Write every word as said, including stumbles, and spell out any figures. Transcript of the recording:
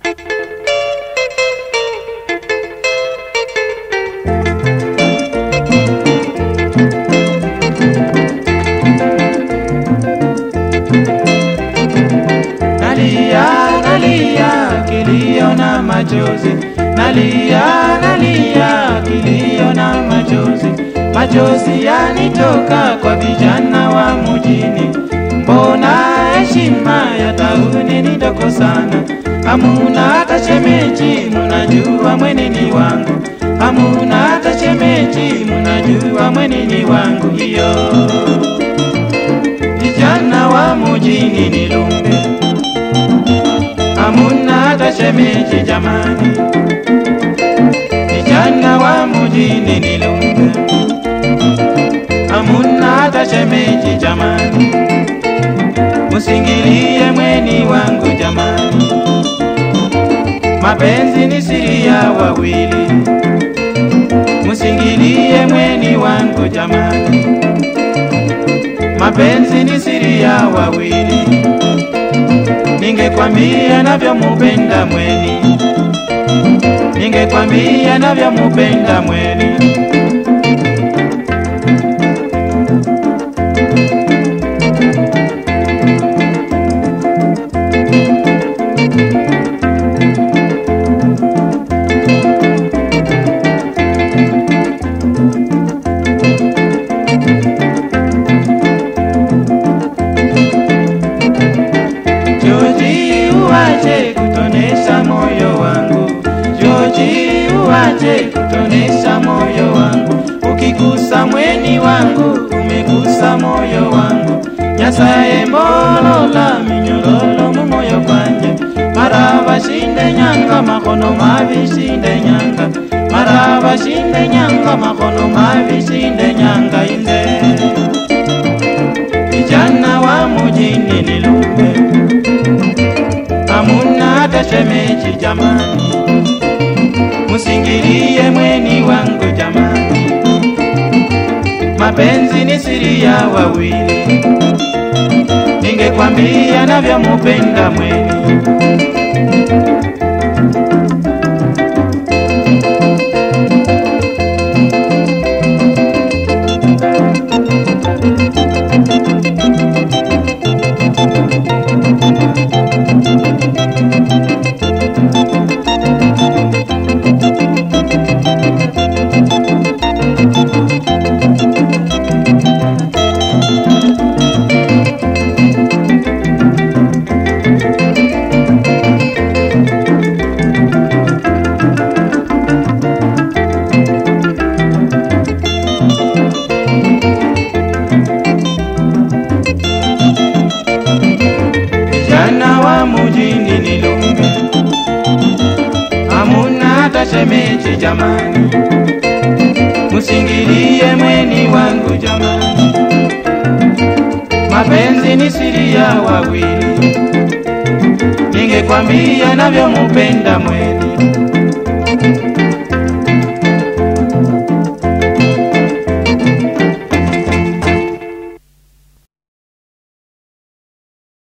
Nalia, nalia, kilio na machozi. Nalia, nalia, kilio na machozi. Machozi yanitoka kwa vijana wa mjini. Mbona heshima ya tauni ni ndogo sana? Hamuna hata shemeji, munajua mweneni wangu. Hamuna hata shemeji, munajua mweneni wangu. Iyo vijana wa mjini ni lumbe. Hamuna hata shemeji jamani. Vijana wa mjini ni lumbe. Hamuna hata shemeji jamani. Musingilie mweni wangu jamani. Mapenzi ni siri ya wawili. Musingilie mweni wangu jamani. Mapenzi ni siri ya wawili. Ningekwambia navyomupenda mweni. Ningekwambia navyomupenda mweni. Uache kutonesha moyo wangu. George, uache kutonesha moyo wangu. Ukigusa mweni wangu, umegusa moyo wangu. Nyasaye mbolola minyorolo mu moyo kwanje. Maraba shinde nyanga makono mavi shinde nyanga. Maraba shinde nyanga makono mavi shinde nyanga inde. Vijana wa mjini ni lumbe. Hamuna hata shemeji jamani. Musingilie mweni wangu jamani. Mapenzi ni siri ya wawili. Ningekwambia navyomupenda mweni. Vijana wa mjini ni lumbe. Hamuna hata shemeji jamani. Musingilie mweni wangu jamani. Mapenzi ni siri ya wawili. Ningekwambia navyomupenda mweni.